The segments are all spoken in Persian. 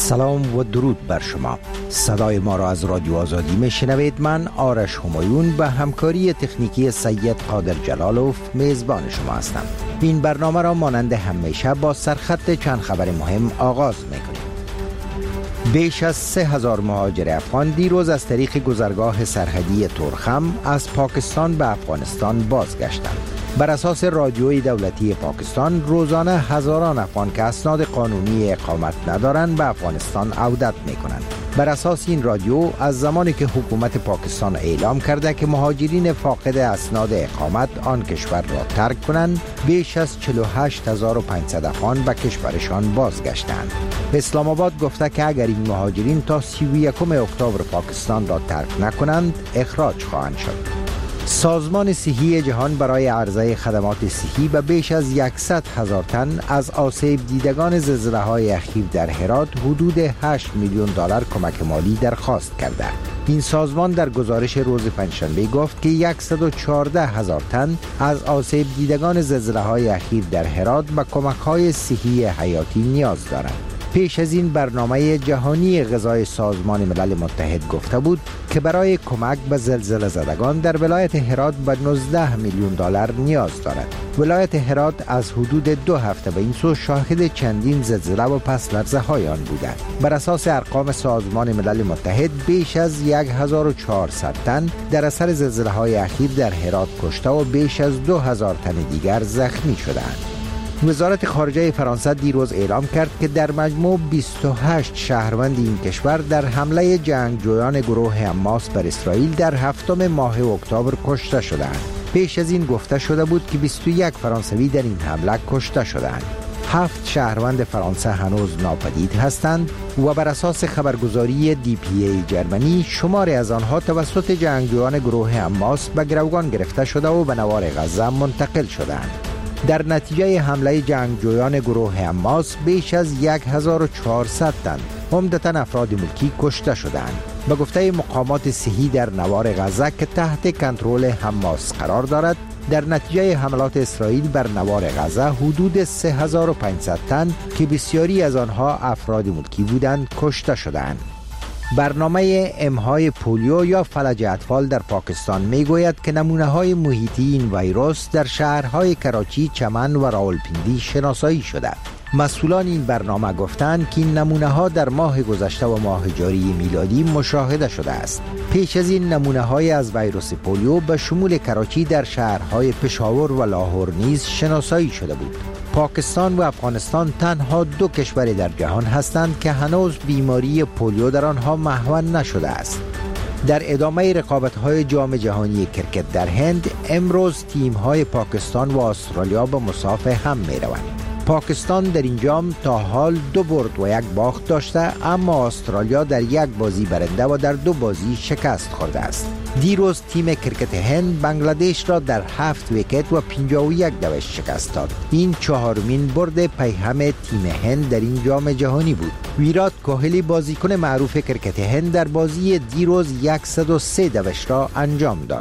سلام و درود بر شما. صدای ما را از رادیو آزادی میشنوید. من آرش همایون به همکاری تکنیکی سید قادر جلالوف میزبان شما هستم. این برنامه را مانند همیشه با سرخط چند خبر مهم آغاز میکنیم. بیش از 3000 مهاجر افغان دیروز از طریق گذرگاه سرحدی تورخم از پاکستان به افغانستان بازگشتند. بر اساس رادیوی دولتی پاکستان روزانه هزاران افغان که اسناد قانونی اقامت ندارند به افغانستان عودت میکنند. بر اساس این رادیو از زمانی که حکومت پاکستان اعلام کرده که مهاجرین فاقد اسناد اقامت آن کشور را ترک کنند، بیش از 48500 افغان به کشورشان بازگشتند. اسلام آباد گفته که اگر این مهاجرین تا 31 اکتبر پاکستان را ترک نکنند اخراج خواهند شد. سازمان صحی جهان برای عرضه خدمات صحی به بیش از 100,000 تن از آسیب دیدگان زلزله‌های اخیر در هرات حدود 8 میلیون دلار کمک مالی درخواست کرده. این سازمان در گزارش روز پنجشنبه گفت که 114,000 تن از آسیب دیدگان زلزله‌های اخیر در هرات به کمک‌های صحی حیاتی نیاز دارند. پیش از این برنامه جهانی غذای سازمان ملل متحد گفته بود که برای کمک به زلزله زدگان در ولایت هرات به 19 میلیون دلار نیاز دارد. ولایت هرات از حدود 2 هفته به این سو شاهد چندین زلزله و پس لرزه های آن بوده. بر اساس ارقام سازمان ملل متحد بیش از 1400 تن در اثر زلزله های اخیر در هرات کشته و بیش از 2000 تن دیگر زخمی شدند. وزارت خارجه فرانسه دیروز اعلام کرد که در مجموع 28 شهروند این کشور در حمله جنگجویان گروه حماس بر اسرائیل در هفتم ماه اکتبر کشته شدند. پیش از این گفته شده بود که 21 فرانسوی در این حمله کشته شدند. 7 شهروند فرانسه هنوز ناپدید هستند و بر اساس خبرگزاری DPA جرمنی شماری از آنها توسط جنگجویان گروه حماس به گروگان گرفته شده و به نوار غزه منتقل شدند. در نتیجه حمله جنگجویان گروه حماس بیش از 1400 تن عمدتاً افراد ملکی کشته شدند. به گفته مقامات صحی در نوار غزه که تحت کنترل حماس قرار دارد، در نتیجه حملات اسرائیل بر نوار غزه حدود 3500 تن که بسیاری از آنها افراد ملکی بودند کشته شدند. برنامه امهای پولیو یا فلج اطفال در پاکستان میگوید که نمونه‌های محیطی این ویروس در شهرهای کراچی، چمن و راولپیندی شناسایی شده. مسئولان این برنامه گفتند که این نمونه‌ها در ماه گذشته و ماه جاری میلادی مشاهده شده است. پیش از این نمونه‌های از ویروس پولیو به شمول کراچی در شهرهای پشاور و لاهور نیز شناسایی شده بود. پاکستان و افغانستان تنها 2 کشور در جهان هستند که هنوز بیماری پولیو در آنها محو نشده است. در ادامه رقابت‌های جام جهانی کرکت در هند، امروز تیم‌های پاکستان و استرالیا به مسافه هم می‌روند. پاکستان در این جام تا حال 2 برد و 1 باخت داشته، اما استرالیا در 1 بازی برنده و در 2 بازی شکست خورده است. دیروز تیم کرکت هند بنگلادش را در 7 ویکت و 51 دوش شکست داد. این 4مین برد پیهم تیم هند در این جام جهانی بود. ویرات کوهلی بازیکن معروف کرکت هند در بازی دیروز 103 دوش را انجام داد.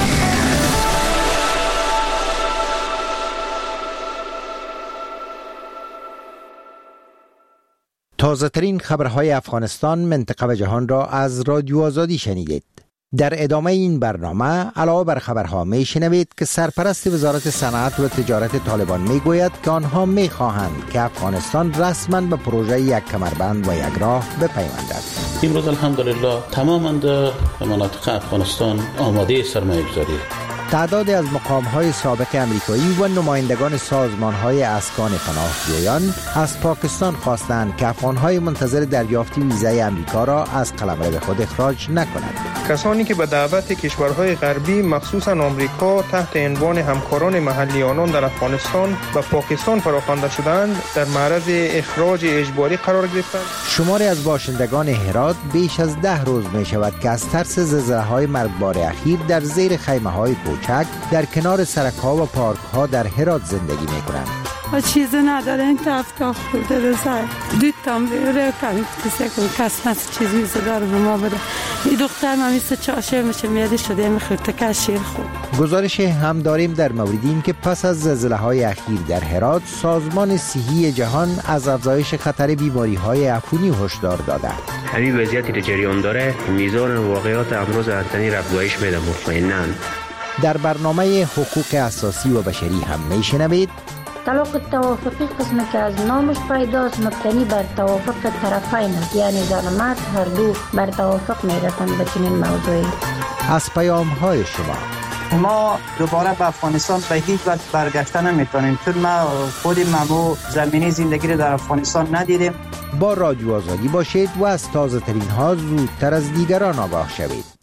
تازه ترین خبرهای افغانستان، منطقه و جهان را از رادیو آزادی شنیدید. در ادامه این برنامه علاوه بر خبرها می شنوید که سرپرست وزارت صنعت و تجارت طالبان می گوید که آنها می خواهند که افغانستان رسما به پروژه یک کمربند و یک راه بپیوندد. امروز الحمدلله تماما در مناطق افغانستان آماده سرمایه گذاری. تعدادی از مقام‌های سابق امریکایی و نمایندگان سازمان‌های اسکان پناهجویان از پاکستان خواستند که افغان‌های منتظر دریافت ویزای امریکا را از قلمرو خود اخراج نکنند. کسانی که به دعوت کشورهای غربی مخصوصاً آمریکا تحت عنوان همکاران محلی آنان در افغانستان و پاکستان فراخوانده شدند در معرض اخراج اجباری قرار گرفتند. شماری از باشندگان هرات بیش از 10 روز می شود که از ترس زلزله‌های مرگبار اخیر در زیر خیمه‌های کوچک در کنار سرک‌ها و پارک‌ها در هرات زندگی می‌کنند. و چیزی نداره، این تفتا خورده رسای دوتام بیاره کمی کسی کس چیزی داره به ما بده. این دختر من مثل چاشر میشه میاده شده میخورد شیر خورد. گزارش هم داریم در مورد این که پس از زلزله‌های اخیر در هرات سازمان صحی جهان از افزایش خطر بیماری‌های عفونی هشدار داده. همین وضعیتی که جریان داره میزان واقعات امراض انتنی را افزایش میده مطمئناً. در برنامه حقوق اساسی و بشری هم میشنوید طلاق توافقی قسمی که از نامش پیداست مبتنی بر توافق طرفین است، یعنی زن و مرد هر دو بر توافق میرسند به چنین موضوعی. از پیام‌های شما ما دوباره به افغانستان به هیچ وجه برگشتن نمیتونیم، چون ما خود ممو زمینی زندگی رو در افغانستان ندیدیم. با رادیو آزادی باشید و از تازه ترین ها زودتر از دیگران آگاه شوید.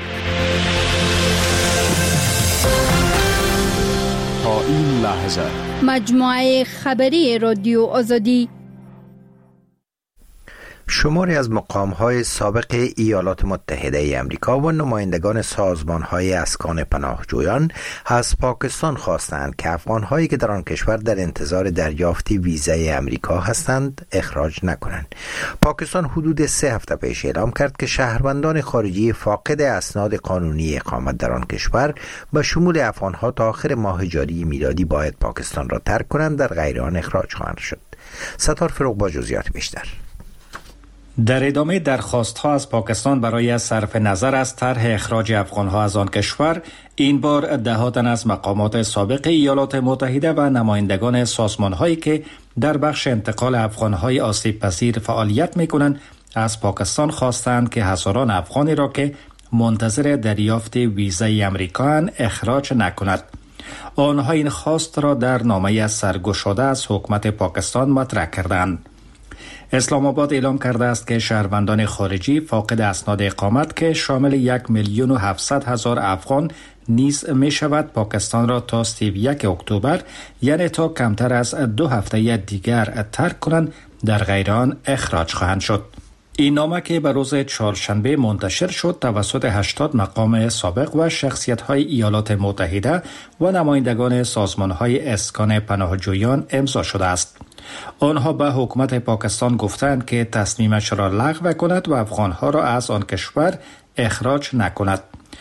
تا این لحظه مجموعه خبری رادیو آزادی. شماری از مقام‌های سابق ایالات متحده ای آمریکا و نمایندگان سازمان‌های اسکان پناهجویان از پاکستان خواستند که افغان‌هایی که در آن کشور در انتظار دریافت ویزای آمریکا هستند اخراج نکنند. پاکستان حدود 3 هفته پیش اعلام کرد که شهروندان خارجی فاقد اسناد قانونی اقامت در آن کشور به شمول افغان‌ها تا آخر ماه جاری میلادی باید پاکستان را ترک کنند، در غیر آن اخراج خواهند شد. ستار فروغ با جزئیات بیشتر. در ادامه درخواست‌ها از پاکستان برای صرف نظر از طرح اخراج افغان‌ها از آن کشور، این بار ده‌ها تن از مقامات سابق ایالات متحده و نمایندگان سازمان‌هایی که در بخش انتقال افغان‌های آسیب‌پذیر فعالیت می‌کنند، از پاکستان خواستند که هزاران افغانی را که منتظر دریافت ویزای آمریکایند اخراج نکند. آنها این خواست را در نامه‌ای سرگشاده از حکومت پاکستان مطرح کردند. اسلام آباد اعلام کرده است که شهروندان خارجی فاقد اسناد اقامت که شامل 1,700,000 افغان نیز می شود پاکستان را تا 31 اکتبر، یعنی تا کمتر از 2 هفته دیگر ترک کنند، در غیر آن اخراج خواهند شد. این نامه که به روز چهارشنبه منتشر شد توسط 80 مقام سابق و شخصیت‌های ایالات متحده و نمایندگان سازمان‌های اسکان پناهجویان امضا شده است. آنها به حکومت پاکستان گفتند که تصمیمش را لغو کند و افغانها را از آن کشور اخراج نکند.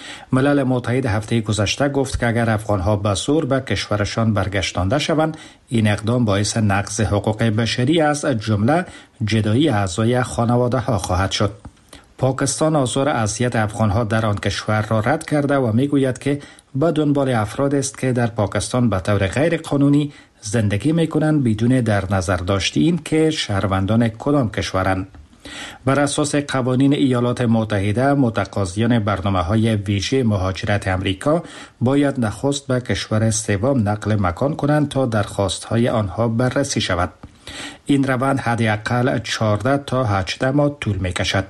ملل متحد هفته گذشته گفت که اگر افغانها به زور به کشورشان برگشتانده شوند، این اقدام باعث نقض حقوق بشری از جمله جدایی اعضای خانواده ها خواهد شد. پاکستان آزار اذیت افغانها در آن کشور را رد کرده و میگوید که به دنبال افراد است که در پاکستان به طور غیر قانونی زندگی میکنند بدون در نظر داشتی این که شهروندان کدام کشورند. بر اساس قوانین ایالات متحده، متقاضیان برنامه‌های ویژه مهاجرت آمریکا باید نخست به کشور سوم نقل مکان کنند تا درخواست‌های آنها بررسی شود. این روند حداقل 14 تا 18 ماه طول می‌کشد.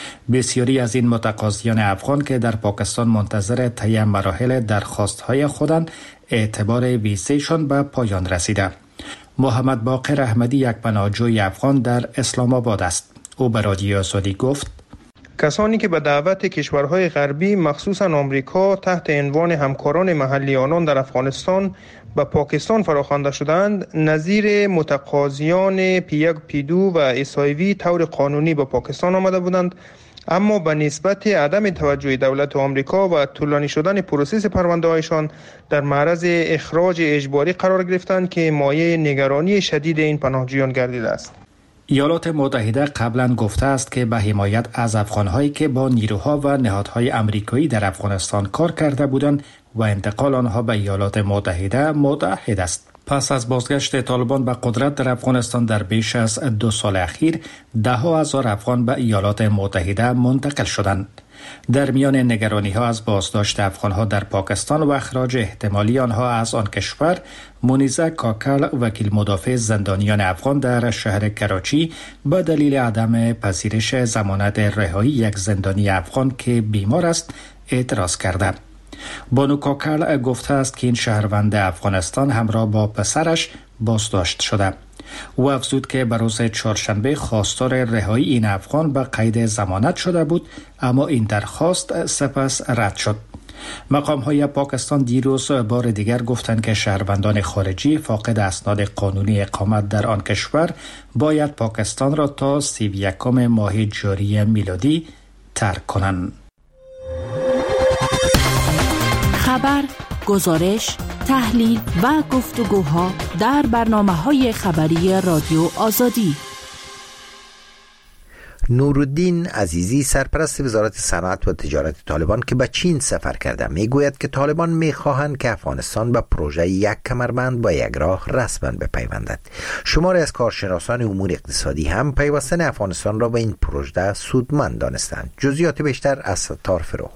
بسیاری از این متقاضیان افغان که در پاکستان منتظر طی مراحل درخواست‌های خودند، اعتبار ویزایشان به پایان رسیده. محمد باقر احمدی یک پناهجوی افغان در اسلام آباد است. او به رادیو آزادی گفت: کسانی که به دعوت کشورهای غربی مخصوصاً آمریکا تحت عنوان همکاران محلی آنان در افغانستان به پاکستان فراخوانده شدند، نظیر متقاضیان P1 P2 و SIV طور قانونی به پاکستان آمده بودند، اما به نسبت عدم توجه دولت آمریکا و طولانی شدن پروسس پرونده‌هایشان در معرض اخراج اجباری قرار گرفتند که مایه نگرانی شدید این پناهجویان گردیده است. ایالات متحده قبلا گفته است که به حمایت از افغانهایی که با نیروها و نهادهای آمریکایی در افغانستان کار کرده بودند و انتقال آنها به ایالات متحده متعهد است. پس از بازگشت طالبان به قدرت در افغانستان در بیش از 2 سال اخیر، 10,000 افغان به ایالات متحده منتقل شدند. در میان نگرانی‌ها از بازداشت افغان‌ها در پاکستان و اخراج احتمالی آنها از آن کشور، منیزه کاکل وکیل مدافع زندانیان افغان در شهر کراچی به دلیل عدم پذیرش ضمانت رهایی یک زندانی افغان که بیمار است اعتراض کرده. بانو کاکل گفته است که این شهروند افغانستان همراه با پسرش بازداشت شده. او افزود که به روز چهارشنبه خواستار رهایی این افغان به قید ضمانت شده بود، اما این درخواست سپس رد شد. مقام‌های پاکستان دیروز بار دیگر گفتند که شهروندان خارجی فاقد اسناد قانونی اقامت در آن کشور باید پاکستان را تا 31 ماه جاری میلادی ترک کنند. خبر، گزارش، تحلیل و گفتگوها در برنامه‌های خبری رادیو آزادی. نورالدین عزیزی سرپرست وزارت صنعت و تجارت طالبان که به چین سفر کرده میگوید که طالبان میخواهند که افغانستان به پروژه یک کمربند با یک راه رسما بپیوندد. شماری از کارشناسان امور اقتصادی هم پیوستن افغانستان را به این پروژه سودمند دانستند. جزئیات بیشتر از ستار فروغ.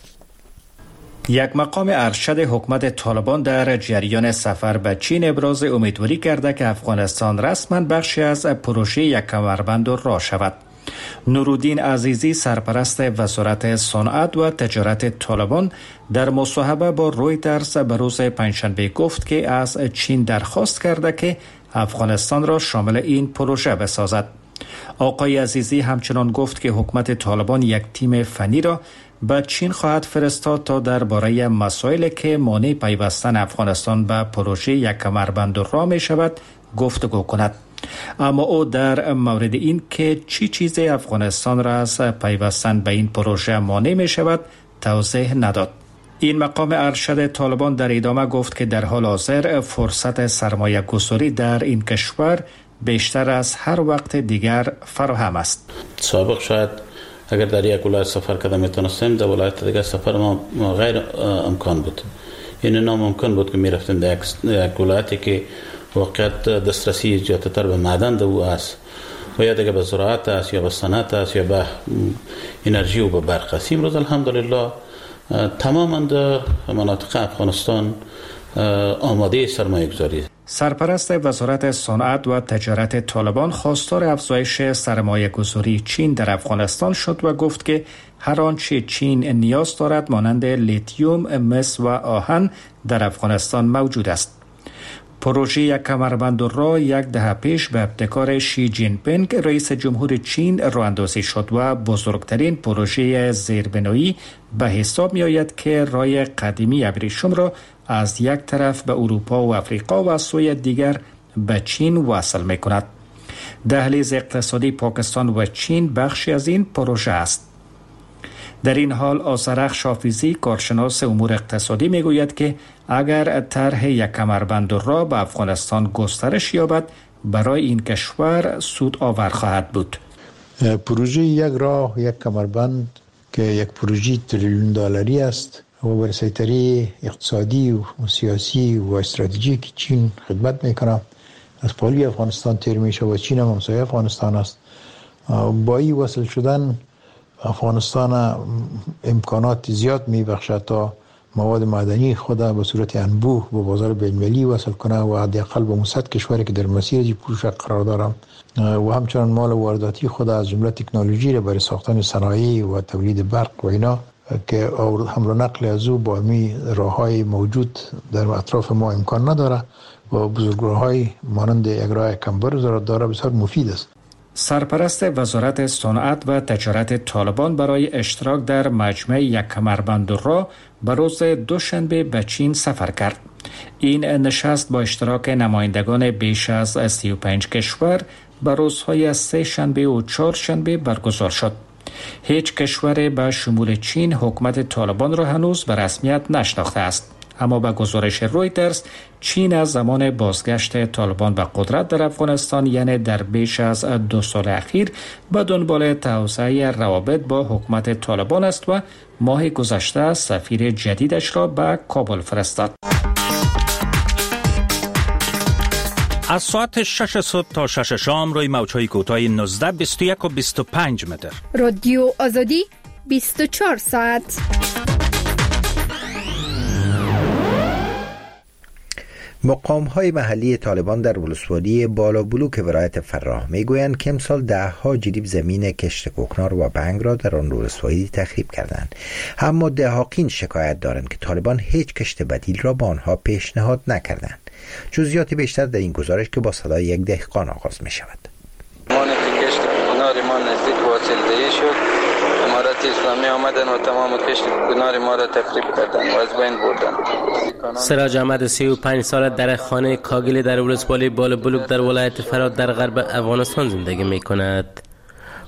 یک مقام ارشد حکومت طالبان در جریان سفر به چین ابراز امیدواری کرده که افغانستان رسما بخشی از پروژه یک کمربند راه شود. نورالدین عزیزی سرپرست وزارت صنعت و تجارت طالبان در مصاحبه با رویترز به روز پنجشنبه گفت که از چین درخواست کرده که افغانستان را شامل این پروژه بسازد. آقای عزیزی همچنان گفت که حکومت طالبان یک تیم فنی را به چین خواهد فرستاد تا درباره مسائلی که مانع پیوستن افغانستان به پروژه یک کمربند راه می شود گفتگو کند. اما او در مورد این که چی چیزی افغانستان را از پیوستن به این پروژه مانع می شود توضیح نداد. این مقام ارشد طالبان در ادامه گفت که در حال حاضر فرصت سرمایه گذاری در این کشور بیشتر از هر وقت دیگر فراهم است. سابق شاید اگر در یک ولایت سفر کرده میتونستیم در ولایت دیگر سفر ما غیر امکان بود. یعنی ناممکن بود که میرفتیم در یک ولایتی که واقعیت دسترسی زیادتر به معدن او است و یا دیگه به زراعت است یا به صنعت است یا به انرژی و به برق است. امروز الحمدلله تماما در مناطق افغانستان آماده سرمایه گذاری. سرپرست وزارت صنعت و تجارت طالبان خواستار افزایش سرمایه گذاری چین در افغانستان شد و گفت که هر آنچه چین نیاز دارد مانند لیتیوم، مس و آهن در افغانستان موجود است. پروژه یک کمربند راه یک دهه پیش به ابتکار شی جین پینگ رئیس جمهور چین راه اندازی شد و بزرگترین پروژه زیربنایی به حساب می آید که راه قدیمی ابریشم را از یک طرف به اروپا و افریقا و از سوی دیگر به چین وصل می کند. دهلیز اقتصادی پاکستان و چین بخشی از این پروژه است. در این حال آذرخ شافیزی کارشناس امور اقتصادی می گوید که اگر طرح یک کمربند راه به افغانستان گسترش یابد برای این کشور سود آور خواهد بود. پروژه یک راه یک کمربند که یک پروژه تریلیون دلاری است و بر سیطره اقتصادی و سیاسی و استراتژیک چین خدمت میکنه. از پالی افغانستان تیر میشه و چین هم همسایه افغانستان است. با این وصل شدن افغانستان امکانات زیاد میبخشد تا مواد معدنی خود به صورت انبوه به بازار بین‌المللی وصل کنه و حداقل به 100 کشوری که در مسیر این پروژه قرار دارند و همچنان مال وارداتی خود از جمله تکنولوژی را برای ساختن صنایع و تولید برق و اینا که حمل و نقل از او با می راه‌های موجود در اطراف ما امکان نداره و بزرگراه‌های مانند یک راه کمبر داره بسیار مفید است. سرپرست وزارت صنعت و تجارت طالبان برای اشتراک در مجمع یک کمربند راه به روز دوشنبه به چین سفر کرد. این نشست با اشتراک نمایندگان بیش از 35 کشور به روزهای سه شنبه و چهار شنبه برگزار شد. هیچ کشور به شمول چین حکومت طالبان را هنوز به رسمیت نشناخته است. اما به گزارش رویترز چین از زمان بازگشت طالبان به قدرت در افغانستان یعنی در بیش از 2 سال اخیر به دنبال توسعه روابط با حکومت طالبان است و ماه گذشته سفیر جدیدش را به کابل فرستاد. از ساعت 6 صبح تا 6 شام روی موج‌های کوتاه 19 21 و 25 متر. رادیو آزادی 24 ساعت. مقام‌های محلی طالبان در ولسوالی بالا بلوک ولایت فراه میگویند که امسال 10 جریب زمین کشت کوکنار و بنگ را در آن ولسوالی تخریب کردند. اما دهاقین شکایت دارند که طالبان هیچ کشت بدیل را به آنها پیشنهاد نکردند. جزئیات بیشتر در این گزارش که با صدای یک دهقان آغاز می شود. کشت کوکنار ما نزدیک واصلدهی شد. امارات اسلامی آمدن و تمام کشت کوکنار ما را تخریب کردن و از بین بردن. سراج احمد 35 ساله در خانه کاگلی در ولسوالی بالا بلوک در ولایت فراه در غرب افغانستان زندگی می کند.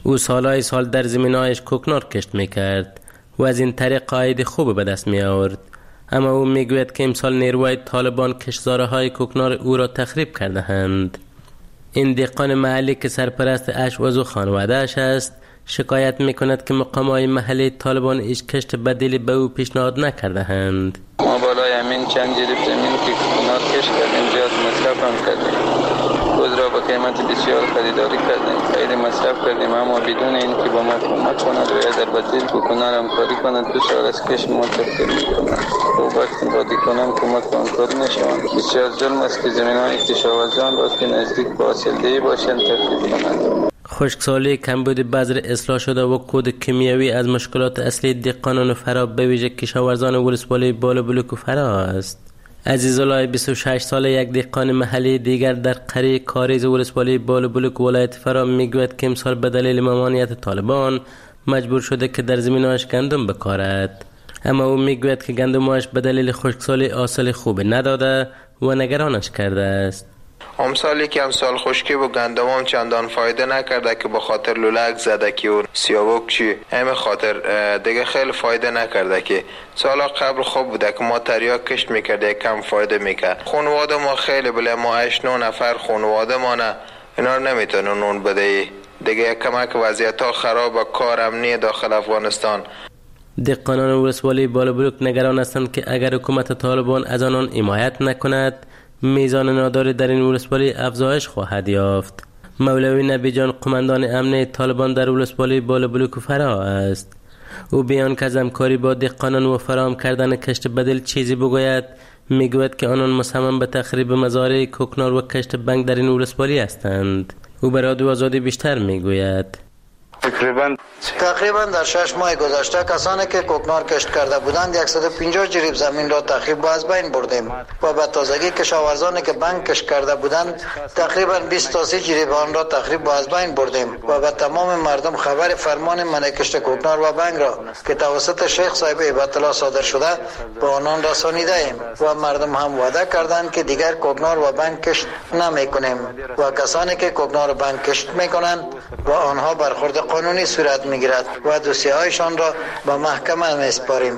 او سالهای سال در زمینهایش کوکنار کشت میکرد و از این طریق عاید خوب به دست می آورد. اما او میگوید که امسال نیروهای طالبان کشتزارهای کوکنار او را تخریب کرده اند. این دهقان محلی که سرپرست اشواز و خانواده‌اش است شکایت میکند که مقامات محلی طالبان هیچ کشت بدیلی به او پیشنهاد نکرده اند. ما بالای همین چند جریب زمین که کوکنار کشت کردیم زیاد مصرف هم کردیم. خود را با قیمت بسیار خریداری کردیم، خیلی مصرف کردیم، اما بدون اینکه با ما کمک کند و یا در بدیل کوکنار همکاری کند 2 سال از کشت ما تخریب می‌کند. و وقتی وادی کنم کمک و همکاری نشوند. بسیار ظلم است که زمین‌های کشاورزان را که نزدیک با حاصلدهی باشند تخریب کنند. خشکسالی، کمبود بذر اصلاح شده و کود کیمیایی از مشکلات اصلی دهقانان فرا به ویژه کشاورزان ولسوالی بالابلوک و فرا است. عزیزالله 26 ساله یک دهقان محلی دیگر در قریه کاریز ولسوالی بالابلوک ولایت فرا میگوید که امسال به دلیل ممانعت طالبان مجبور شده که در زمینهایش گندم بکارد. اما او میگوید که گندمهایش به دلیل خشکسالی حاصل خوب نداده و نگرانش کرده است. امسالی که امسال خشکی و گندمم چندان فایده نکرده که به خاطر لولک زده که اون سیاوک چی همه خاطر دیگه خیلی فایده نکرده که سالا قبل خوب بوده که ما تریاک کشت میکرده کم فایده میکرد. خانواده ما خیلی بله ما 8-9 نفر خانواده ما نه اینا نمیتونه نون بده دیگه کمک وضعیت ها خراب و کار امنی داخل افغانستان. دهقانان ولسوالی بالابلوک نگران هستند که اگر حکومت طالبان از آنان حمایت نکند میزان ناداری در این ولسوالی افزایش خواهد یافت. مولوی نبی جان قماندان امنیه طالبان در ولسوالی بالابلوک و فرا است. او بیان که از همکاری با دهقانان و فراهم کردن کشت بدیل چیزی بگوید میگوید که آنان مصمم به تخریب مزارع کوکنار و کشت بنگ در این ولسوالی هستند. او به رادیو آزادی بیشتر میگوید. تقریبا در 6 ماه گذشته کسانی که کوکنار کشت کرده بودند 150 جریب زمین را تخریب و از بین بردیم و به تازگی کشاورزانی که بنگ کشت کرده بودند تقریبا 20 تا 30 جریب آن را تخریب و از بین بردیم و به تمام مردم خبر فرمان منع کشت کوکنار و بنگ را که توسط شیخ صاحب هیبت الله صادر شده به آنان رسانیده ایم و مردم هم وعده کردند که دیگر کوکنار و بنگ کشت نمی‌کنیم و کسانی که کوکنار و بنگ کشت می‌کنند و آنها برخورد قانونی صورت میگیرد و دوسیه‌هایشان را به محکمه میسپاریم.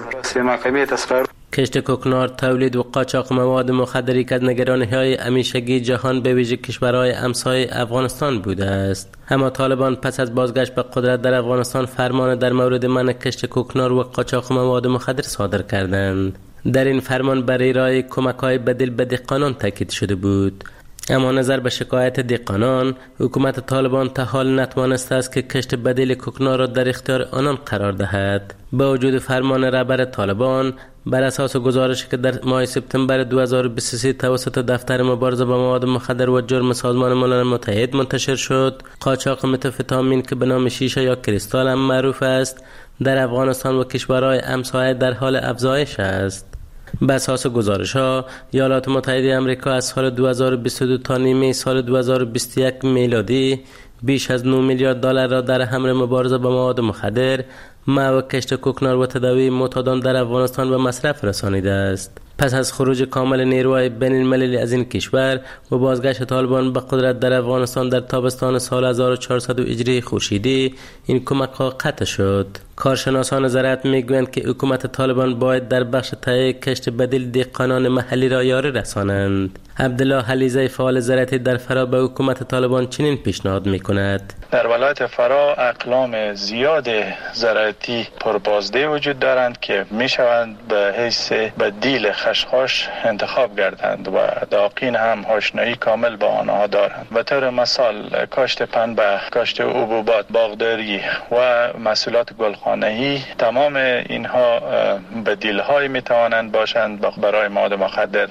کشت کوکنار، تولید و قاچاق مواد مخدری که از نگرانی‌های همیشگی جهان به ویژه کشورهای همسایه افغانستان بوده است. اما طالبان پس از بازگشت به قدرت در افغانستان فرمان در مورد منع کشت کوکنار و قاچاق مواد مخدر صادر کردند. در این فرمان برای ارائه کمک‌های بدیل به دهقانان تاکید شده بود. اما نظر به شکایت دهقانان، حکومت طالبان تا حال نتوانسته است که کشت بدیل کوکنار را در اختیار آنان قرار دهد. با وجود فرمان رهبر طالبان، بر اساس گزارشی که در ماه سپتامبر 2023 توسط دفتر مبارزه با مواد مخدر و جرم سازمان ملل متحد منتشر شد، قاچاق متامفتامین که به نام شیشه یا کریستال هم معروف است، در افغانستان و کشورهای همسایه در حال افزایش است. به اساس گزارش‌ها، ایالات متحده آمریکا از سال 2022 تا نیمه سال 2021 میلادی بیش از 9 میلیارد دلار را در حمل مبارزه با مواد مخدر، و کشت کوکنار و تداوی معتادان در افغانستان به مصرف رسانیده است. پس از خروج کامل نیروهای بین المللی از این کشور و بازگشت طالبان به قدرت در افغانستان در تابستان سال 1400 هجری خورشیدی، این کمک‌ها قطع شد. کارشناسان زراعت میگویند که حکومت طالبان باید در بخش تهیه کشت بدیل دهقانان محلی را یاری رسانند. عبدالله حلیزه فعال زراعتی در فرا به حکومت طالبان چنین پیشنهاد میکند: در ولایت فرا اقلام زیاد زراعتی پربازده وجود دارند که میشوند به حیث بدیل خشخاش انتخاب گردند و داقین هم آشنایی کامل با آنها دارند. به طور مثال کاشت پنبه، کاشت حبوبات، باغداری و محصولات گلخانه‌ای، تمام اینها بدیل‌هایی میتوانند باشند برای مواد مخدر.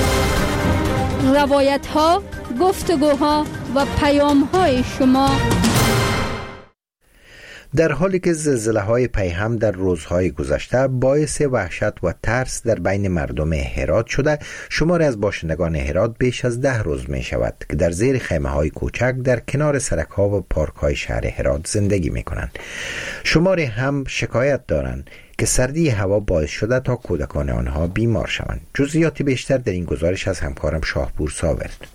روایت‌ها، گفتگوها و پیام‌های شما. در حالی که زلزله‌های پیهم در روزهای گذشته باعث وحشت و ترس در بین مردم هرات شده، شماری از باشندگان هرات بیش از 10 روز می شود که در زیر خیمه‌های کوچک در کنار سرک‌ها و پارک‌های شهر هرات زندگی می‌کنند. شماری هم شکایت دارند که سردی هوا باعث شده تا کودکان آنها بیمار شوند. جزئیات بیشتر در این گزارش از همکارم شاهپور صابر.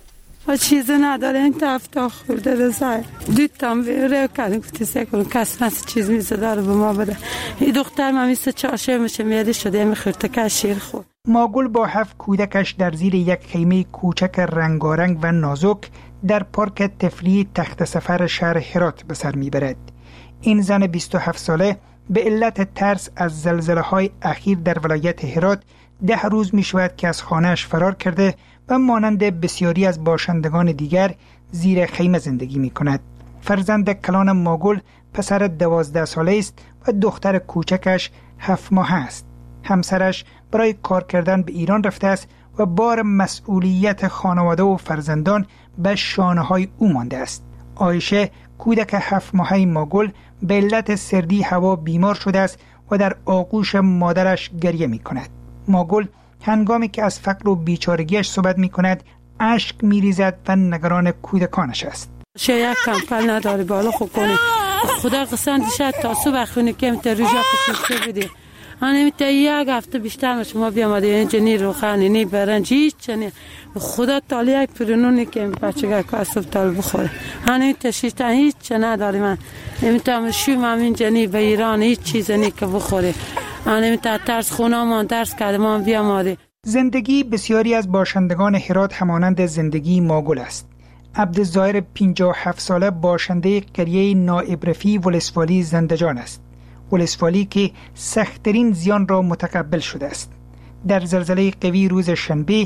و چیز نداره. این تفتا خورده رسای دیدتم رو کردیم که تیسه کنم کس نست چیز میزده رو به ما بده. این دختر من 24 میشه میادی شده میخورده شیر خورد. ماگل با 7 کودکش در زیر یک خیمه کوچک رنگارنگ و نازک در پارک تفریحی تخت سفر شهر هرات به سر میبرد. این زن 27 ساله به علت ترس از زلزله‌های اخیر در ولایت هرات 10 روز می شود که از خانه‌اش فرار کرده و مانند بسیاری از باشندگان دیگر زیر خیمه زندگی می کند. فرزند کلان ماگل پسر 12 ساله است و دختر کوچکش 7 ماهه است. همسرش برای کار کردن به ایران رفته است و بار مسئولیت خانواده و فرزندان به شانه‌های او مانده است. عایشه کودک 7 ماهه ماگل به علت سردی هوا بیمار شده است و در آغوش مادرش گریه می کند. ماگل هنگامی که از فقر و بیچارگیش صحبت می کند اشک می ریزد و نگران کودکانش است. یک کمپل نداری بالا خوب کنی خدا قسم دیشد تا صبح خونی که میتر روژا قسمت بدی میتر یک هفته بیشتر ما شما بیامده اینجا نی روخانی نی برنج هیچ چنی خدا تالی یک پرونونی که بچه که اصف تال بخوره میتر شیشتن هیچ چه نداری من میتر شویم هم اینجا نی به ایران هیچ چیز نی که بخوره میتر ترس خونه ما درس کرده ما بیامده. زندگی بسیاری از باشندگان هرات همانند زندگی ماگل است. عبدالظاهر 57 ساله باشنده قریه نائب رفیع ولسوالی زندجان است. ولسوالی که سخت‌ترین زیان را متقبل شده است. در زلزله قوی روز شنبه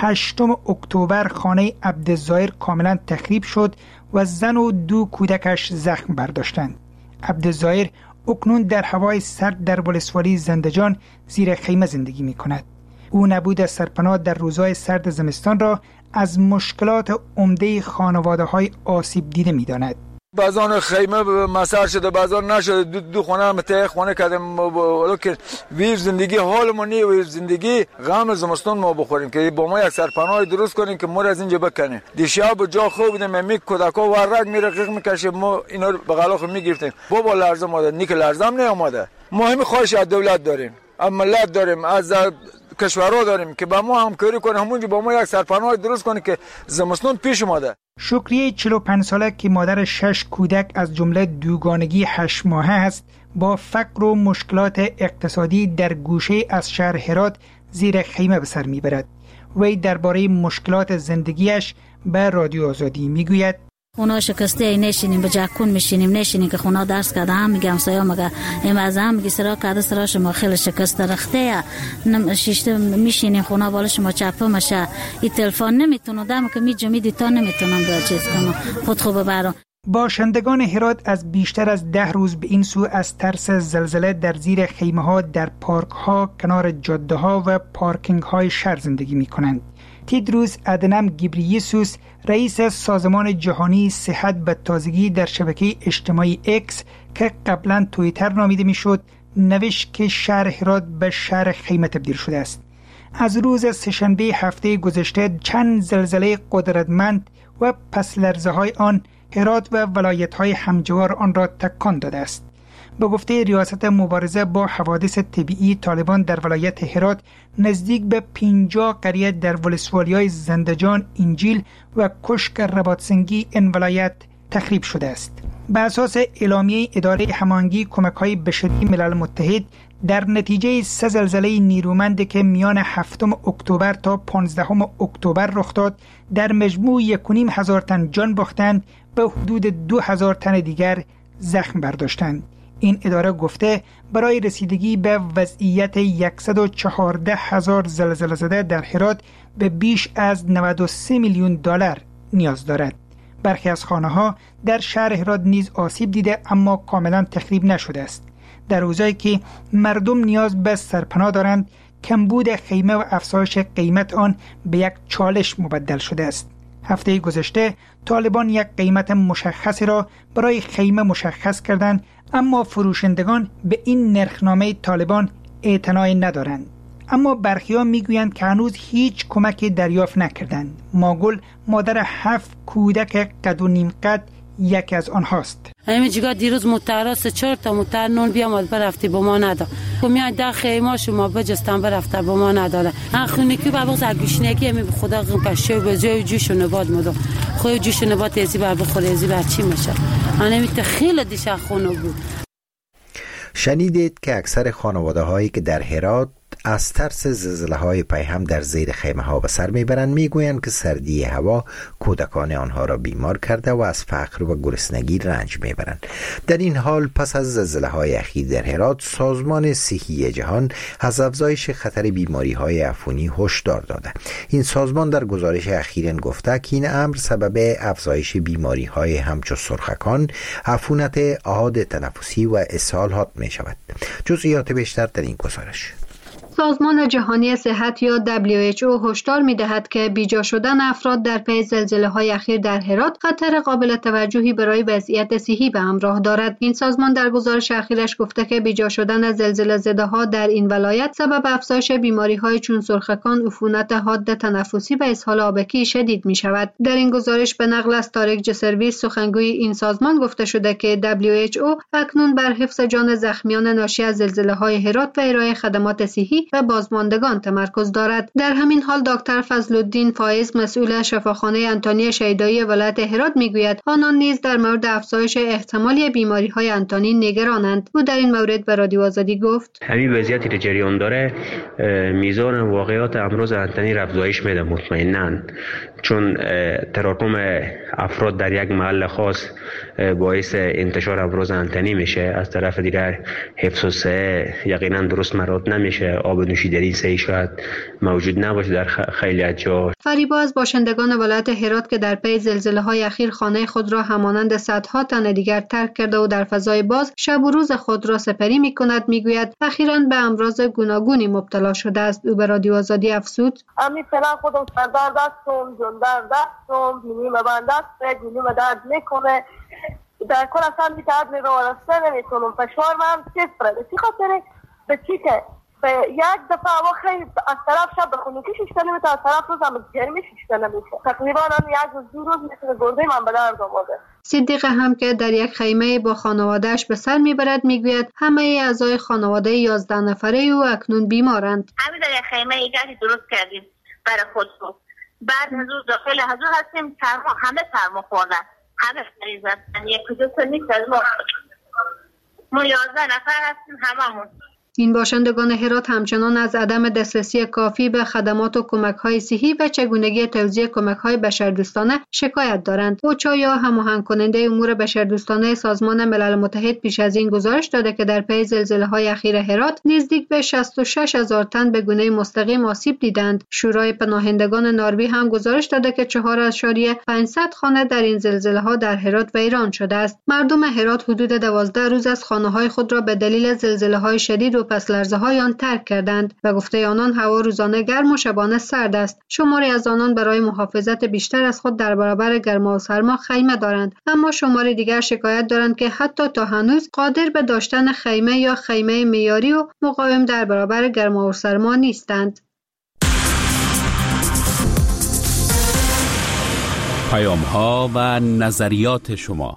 8 اکتبر خانه عبدالظاهر کاملا تخریب شد و زن و 2 کودکش زخم برداشتند. عبدالظاهر اکنون در هوای سرد در ولسوالی زندجان زیر خیمه زندگی می کند. او نبود سرپناه در روزهای سرد زمستان را از مشکلات عمده خانواده‌های آسیب دیده می‌داند. بعضان خیمه مسار شده بعضان نشده دو خانه هم ته خانه کردیم ولو که ویر زندگی حالمون نی ویر زندگی غم زمستان ما بخوریم که با ما یک سرپناه درست کنیم که ما از اینجا بکنیم. دیشب جا خوب بودیم می کودکا ورق می رقیق میکشیم ما اینا رو به غلاخ میگرفتیم بابا لرزه اومده نیک لرزه هم نیامده. ما همین خواهش از دولت داریم از ملت داریم از کشورها داریم که با ما همکاری کنه همونجا با ما یک سرپناه درست کنه که زمستان پیش اومده. شکریه 45 ساله که مادر 6 کودک از جمله دوگانگی 8 ماهه است با فقر و مشکلات اقتصادی در گوشه از شهر هرات زیر خیمه به سر میبرد. وی درباره مشکلات زندگیش به رادیو آزادی میگوید اونا شکسته نشینیم به جکون میشینیم نشینیم که خونا درس کرده هم میگم سایا مگه این از هم میگی سرا کرده سرا شما خیلی شکسته رخته شیشته میشینیم خونا بالا شما چپه مشه این تلفن نمیتونم دم که میدی تا نمیتونم به چیز کنم خود خوب برام. باشندگان هرات از بیشتر از 10 روز به این سو از ترس زلزله در زیر خیمه ها در پارک ها کنار جاده ها و پارکینگ های شهر زندگی می کنند. تیدروس ادنم گیبریسوس رئیس سازمان جهانی صحت به تازگی در شبکه اجتماعی اکس که قبلا توییتر نامیده میشد نوشت که شهر هرات به شهر خیمه تبدیل شده است. از روز سه‌شنبه هفته گذشته چند زلزله قدرتمند و پس لرزه های آن هرات و ولایت های همجوار آن را تکان داده است. به گفته ریاست مبارزه با حوادث طبیعی طالبان در ولایت هرات نزدیک به 50 قریه در ولسوالی‌های زندجان، انجیل و کشک رباطسنگی این ولایت تخریب شده است. به اساس اعلامیه اداره هماهنگی کمک‌های بشری ملل متحد در نتیجه 3 زلزله نیرومند که میان 7 اکتبر تا 15 اکتبر رخ داد در مجموع 1,500 تن جان باختند به حدود 2,000 تن دیگر زخم برداشتند. این اداره گفته برای رسیدگی به وضعیت 114,000 زلزله زده در هرات به بیش از 93 میلیون دلار نیاز دارد. برخی از خانه‌ها در شهر هرات نیز آسیب دیده اما کاملا تخریب نشده است. در روزایی که مردم نیاز به سرپناه دارند، کمبود خیمه و افزایش قیمت آن به یک چالش مبدل شده است. هفته گذشته طالبان یک قیمت مشخصی را برای خیمه مشخص کردند اما فروشندگان به این نرخنامه طالبان اعتنایی ندارند. اما برخیان میگویند که هنوز هیچ کمکی دریافت نکردند. ماگل مادر 7 کودک قد و نیم قد یکی از آنهاست. همین جگاه دیروز متراس 4 تا متر نون بیامد برفتی با ما ندا میاد در خیمه شما بجستن برفتن با ما نداره خونیکی با بغض گوشنگی می خدا قشه به جای جوش و نبات مدو خو جوش و نبات ازی بر بخوره ازی بر چی میشه انا میت خیلی دیشا خونه بود. شنیدید که اکثر خانواده هایی که در هرات از ترس زلزله های پیهم در زیر خیمه ها به سر میبرند میگویند که سردی هوا کودکان آنها را بیمار کرده و از فقر و گرسنگی رنج میبرند. در این حال پس از زلزله های اخیر در هرات سازمان صحی جهان از افزایش خطر بیماری های عفونی هشدار داده. این سازمان در گزارش اخیر گفته که این امر سبب افزایش بیماری های همچون سرخکان، عفونت اعاد تنفسی و اسهال می شود. جزئیات بیشتر در این گزارش. سازمان جهانی صحت یا WHO هشدار می‌دهد که بیجا شدن افراد در پی زلزله‌های اخیر در هرات خطر قابل توجهی برای وضعیت صحی به همراه دارد. این سازمان در گزارش اخیرش گفته که بیجا شدن زلزله‌زده‌ها در این ولایت سبب افزایش بیماری‌های چون سرخکان، عفونت حاد تنفسی و اسهال آبکی شدید می‌شود. در این گزارش به نقل از طارق جسرویس سخنگوی این سازمان گفته شده که WHO اکنون بر حفظ جان زخمیان ناشی از زلزله‌های هرات و ارائه خدمات صحی و بازماندگان تمرکز دارد. در همین حال دکتر فضل‌الدین فایز مسئول شفاخانه انتونی شیدایی ولایت هرات میگوید آنان نیز در مورد افزایش احتمالی بیماری‌های انتونی نگرانند. او در این مورد به رادیو آزادی گفت: همین وضعیتی که جریان داره میزان واقعات امراض انتونی افزایش میده مطمئناً، چون تراکم افراد در یک محل خاص باعث انتشار امراض انتونی میشه. از طرف دیگر حفظ و صحه یقینا درست مراد نمیشه. آب نوشیدنی صحیح شاید موجود نباشه در خیلی از جا. فریبا از باشندگان ولایت هرات که در پی زلزله‌های اخیر خانه خود را همانند صدها تن دیگر ترک کرده و در فضای باز شب و روز خود را سپری می‌کند میگوید اخیراً به امراض گوناگونی مبتلا شده است. او به رادیو آزادی افزود: امی فعلا خودم سردرد دستم، جلدر دستم، بینیم من دست، بینیم درد میکنه. در کل اصلا میتعد میروارسته نمیتونم. فشار من صفره. به چی خاطره؟ به چی که به یک دفعه هوا خیلی از طرف شب بخونی که 6 کیلومتر از طرف روز هم گرمی 6 کیلومتر تقریبا هم یک روز دو روز مثل گرده من به درد آورده. صدیق هم که در یک خیمه با خانواده‌اش به سر میبرد میگوید همه اعضای خانواده 11 نفره او اکنون بیمارند. همین در یک خیمه ایجادی درست کردیم برای خودمون. بعد حضور داخل حضور هستیم، همه سرما خوردن، همه مریض هستن، یک دو تا نیست از ما 11 نفر هستیم هممون. این باشندگان هرات همچنان از عدم دسترسی کافی به خدمات و کمک‌های صحی و چگونگی توزیع کمک‌های بشردوستانه شکایت دارند. اوچا یا هماهنگ کننده امور بشردوستانه سازمان ملل متحد پیش از این گزارش داده که در پی زلزله‌های اخیر هرات نزدیک به 66,000 تن به گونه مستقیم آسیب دیدند. شورای پناهندگان نروژ هم گزارش داده که 4.500 خانه در این زلزله‌ها در هرات ویران شده است. مردم هرات حدود 12 روز از خانه‌های خود را به دلیل زلزله‌های شدید و پس لرزه‌های آن ترک کردند و گفته آنان هوا روزانه گرم و شبانه سرد است. شماری از آنان برای محافظت بیشتر از خود در برابر گرما و سرما خیمه دارند، اما شماری دیگر شکایت دارند که حتی تا هنوز قادر به داشتن خیمه یا خیمه معیاری و مقاوم در برابر گرما و سرما نیستند. پیام‌ها و نظریات شما.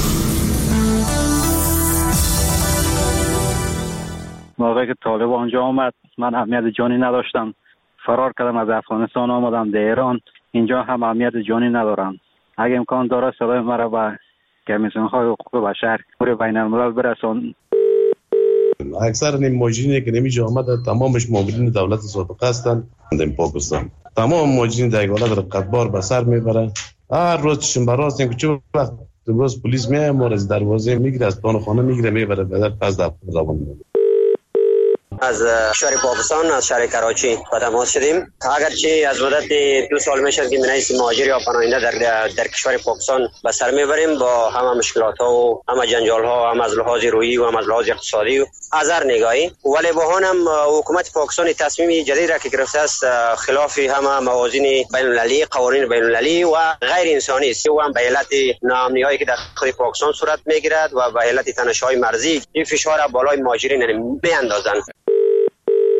موقعی که طالب آنجا آمد من اهمیت جانی نداشتم، فرار کردم از افغانستان آمدم در ایران. اینجا هم اهمیت جانی ندارم. اگه امکان داره صدای مرا به کمیسیون‌های حقوق بشر پور بین الملل برسان. اکثر این مهاجرینی که نمیجا آمده تمامش مامورین دولت سابقه هستند در پاکستان. تمام مهاجرین در ایالات رقتبار به سر میبرن. هر روز چشم براست این که چه وقت روز پلیس میاد ما از دروازه میگیره، از خانه میگیره میبره به در پس در روان میبره. از شهر پاکستان از شهر کراچی به تماس شدیم. اگرچه از مدت 2 سال میشه که من مهاجر یا پناهنده در کشور پاکستان به سر میبریم با همه مشکلات ها و همه جنجال ها، هم از لحاظ روحی و هم از لحاظ اقتصادی و از هر نگاهی. ولی با هم حکومت پاکستان تصمیم جدید را که گرفته است خلاف همه موازین بین المللی، قوانین بین المللی و غیر انسانی است و هم به علت ناامنی‌هایی که در داخل پاکستان صورت میگیرد و به علت تنش‌های مرزی این فشار بالای مهاجرین میاندازند.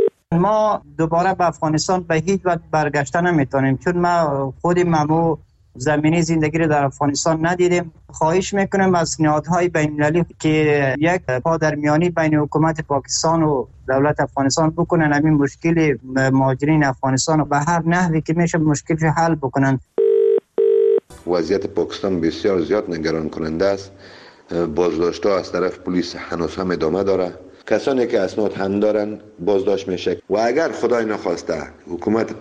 ما دوباره به افغانستان به هیچ وجه برگشته نمیتونیم، چون ما خود ممو زمینی زندگی رو در افغانستان ندیدیم. خواهش میکنم از نهادهای بین‌المللی که یک پادرمیانی بین حکومت پاکستان و دولت افغانستان بکنن، همین مشکل مهاجرین افغانستان رو به هر نحوی که میشه مشکلش حل بکنن. وضعیت پاکستان بسیار زیاد نگران کننده است. بازداشت‌ها از طرف پلیس هنوز هم ادامه داره. کسانی که اسناد هم دارن بازداشت میشه و اگر خدای نخواسته حکومت